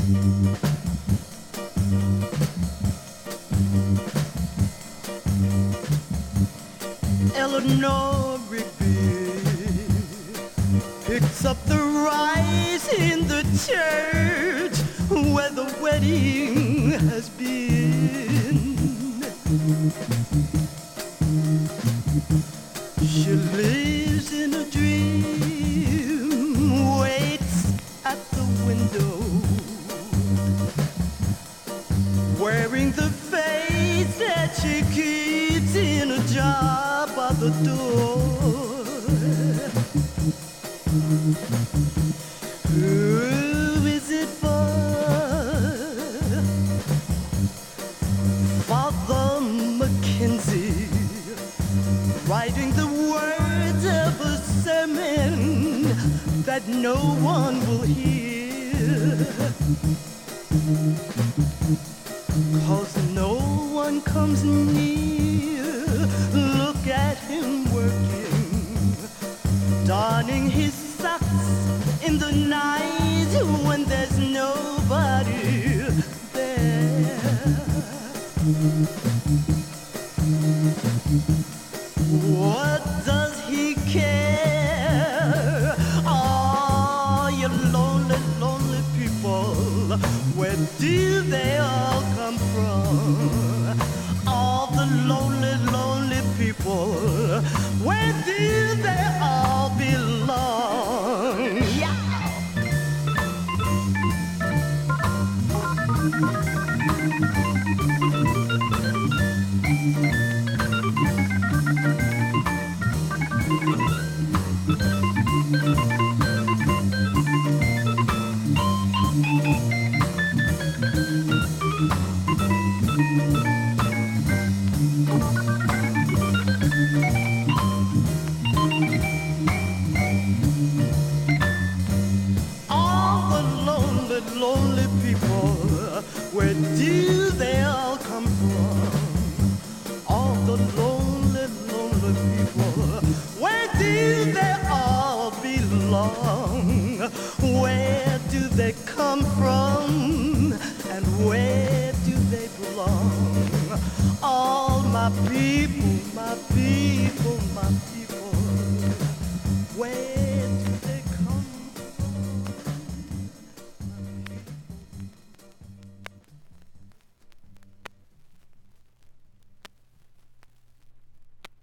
Eleanor Rigby picks up the rice in the church where the wedding has been. She lives in a dream, waits at the window, wearing the face that she keeps in a jar by the door. Who is it for? Father Mackenzie, writing the words of a sermon that no one will hear, 'cause no one comes near. Look at him working, darning his socks in the night when there's nobody there. What does he care? Oh, you lonely, lonely people, where do they all come from? All the lonely, lonely people, where do they all belong? Yeah. Lonely people, where do they all come from? All the lonely, lonely people, where do they all belong? Where do they come from?